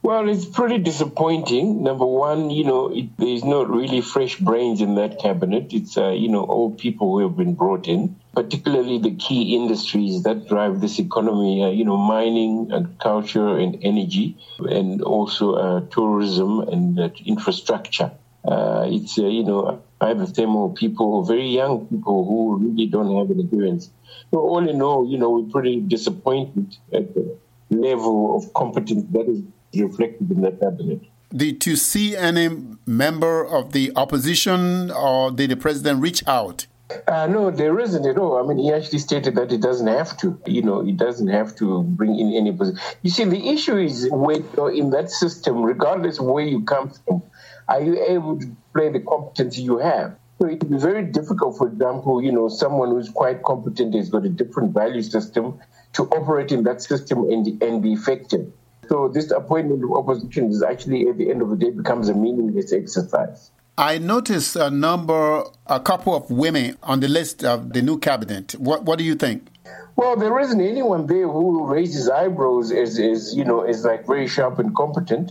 Well, it's pretty disappointing. Number one, there's not really fresh brains in that cabinet. It's, old people who have been brought in, particularly the key industries that drive this economy, mining, agriculture, and energy, and also tourism and infrastructure. It's, either them or people, very young people who really don't have an experience. So all in all, we're pretty disappointed at the level of competence that is reflected in that cabinet. Did you see any member of the opposition, or did the president reach out? No, there isn't at all. I mean, he actually stated that he doesn't have to. He doesn't have to bring in any position. You see, the issue is when you're in that system, regardless of where you come from, are you able to play the competency you have? So it would be very difficult, for example, someone who's quite competent has got a different value system to operate in that system and be effective. So this appointment of opposition is actually, at the end of the day, becomes a meaningless exercise. I noticed a couple of women on the list of the new cabinet. What do you think? Well, there isn't anyone there who raises eyebrows as like very sharp and competent.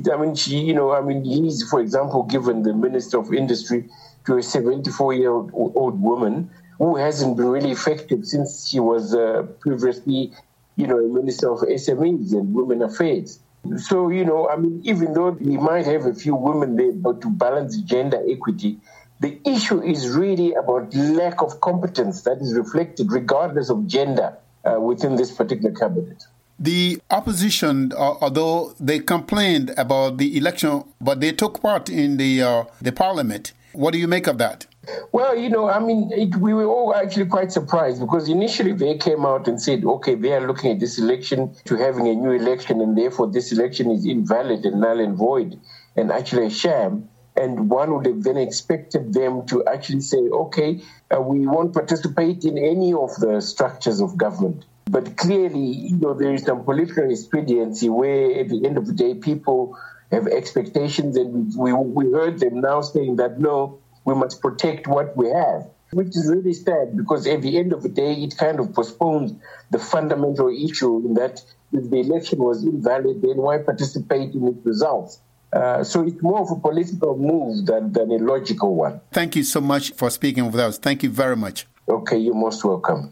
He's, for example, given the Minister of Industry to a 74-year-old woman who hasn't been really effective since she was previously a Minister of SMEs and Women Affairs. So, even though we might have a few women there, but to balance gender equity, the issue is really about lack of competence that is reflected regardless of gender within this particular cabinet. The opposition, although they complained about the election, but they took part in the parliament. What do you make of that? Well, we were all actually quite surprised because initially they came out and said, okay, they are looking at this election to having a new election and therefore this election is invalid and null and void and actually a sham. And one would have then expected them to actually say, okay, we won't participate in any of the structures of government. But clearly, there is some political expediency where at the end of the day, people have expectations, and we heard them now saying that, no, we must protect what we have, which is really sad because at the end of the day, it kind of postpones the fundamental issue in that if the election was invalid, then why participate in its results? So it's more of a political move than a logical one. Thank you so much for speaking with us. Thank you very much. Okay, you're most welcome.